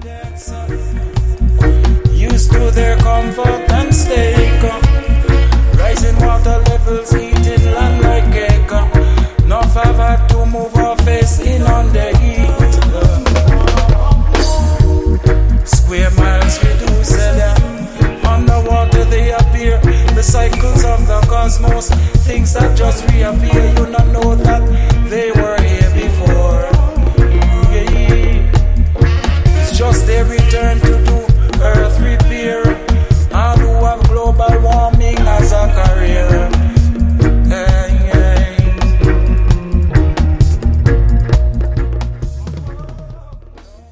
Used to their comfort and stake. Rising water levels, heating land like cake. Enough have had to move our face in on the heat. Square miles reduce them. Underwater they appear. The cycles of the cosmos, things that just reappear. You not know